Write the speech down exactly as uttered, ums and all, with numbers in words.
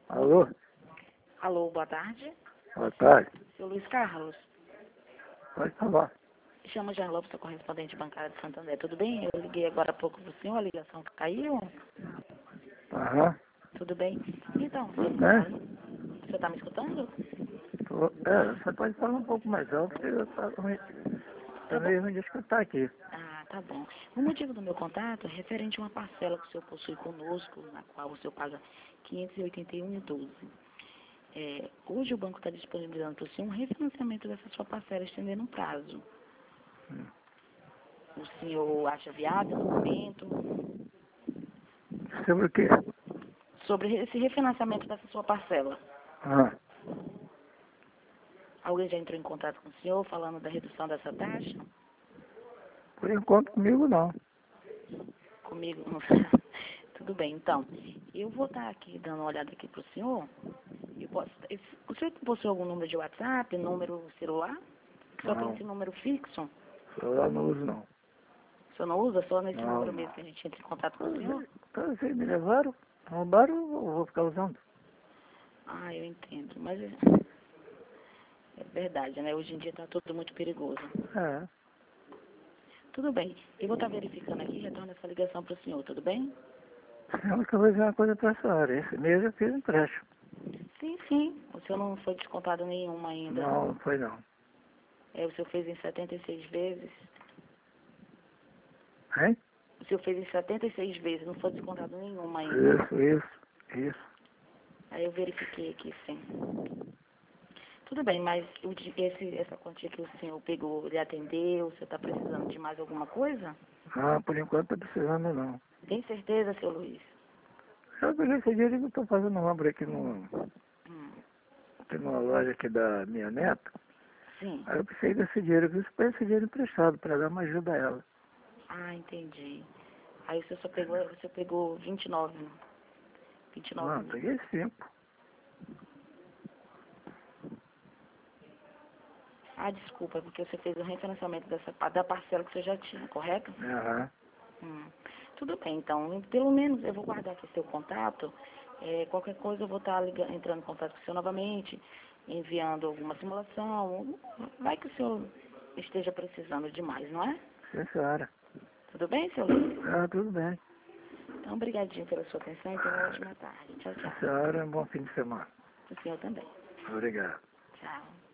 Alô? Alô, boa tarde. Boa tarde. Seu Luiz Carlos. Pode falar. Chamo Jean Lopes, sou correspondente bancária de Santander. Tudo bem? Eu liguei agora há pouco para o senhor, a ligação caiu. Aham. Tudo bem? Então, seu Tudo Luiz bem. Carlos, você está me escutando? Tô... É, você pode falar um pouco mais alto, porque eu tá ruim. Tá Tá bom. meio ruim de escutar aqui. Ah, tá bom. O motivo do meu contato é referente a uma parcela que o senhor possui conosco, na qual o senhor paga quinhentos e oitenta e um reais e doze centavos. É, hoje o banco está disponibilizando para o senhor um refinanciamento dessa sua parcela, estendendo um prazo. Hum. O senhor acha viável no momento? Sobre o quê? Sobre esse refinanciamento dessa sua parcela. Ah, Alguém já entrou em contato com o senhor falando da redução dessa taxa? por enquanto comigo não. Comigo? Tudo bem, então. Eu vou estar aqui dando uma olhada aqui para o senhor. Eu posso, esse- o senhor possui algum número de WhatsApp, número celular? Só tem Não. esse número fixo? Celular não uso não. O senhor não usa? Só nesse Não, número mesmo não. que a gente entra em contato com o senhor? Então, vocês me levaram, roubaram, eu vou ficar usando. Ah, eu entendo. Mas é é verdade, né? Hoje em dia está tudo muito perigoso. É. Tudo bem. Eu vou estar verificando aqui e retorno essa ligação para o senhor, tudo bem? Eu que eu vou dizer uma coisa pra senhora. Esse mês eu fiz empréstimo. Sim, sim. O senhor não foi descontado nenhuma ainda. Não, não foi não. É, o senhor fez em setenta e seis vezes. Hein? O senhor fez em setenta e seis vezes, não foi descontado nenhuma ainda. Isso, isso, isso. Aí eu verifiquei aqui, sim. Tudo bem, mas o di- esse, essa quantia que o senhor pegou, ele atendeu, o senhor está precisando de mais alguma coisa? Ah, por enquanto tô precisando não. Tem certeza, seu Luiz? Eu peguei esse dinheiro que eu tô fazendo obra aqui, no, Hum, aqui numa loja aqui da minha neta. sim. Aí eu precisei desse dinheiro, eu peguei esse dinheiro emprestado para dar uma ajuda a ela. Ah, entendi. Aí o senhor só pegou, o senhor pegou vinte e nove, vinte e nove Não, mil. peguei cinco. Ah, desculpa, porque você fez o refinanciamento dessa, pa- da parcela que você já tinha, correto? Aham. Hum. Tudo bem, então, pelo menos eu vou guardar aqui seu contato. É, qualquer coisa eu vou estar liga- entrando em contato com o senhor novamente, enviando alguma simulação. Vai que o senhor esteja precisando de mais, não é? Sim, senhora. Tudo bem, seu Luiz? Ah, tudo bem. Então, obrigadinho pela sua atenção e tenha uma ótima tarde. Tchau, Sim, tchau. senhora, um bom fim de semana. O senhor também. Obrigado. Tchau.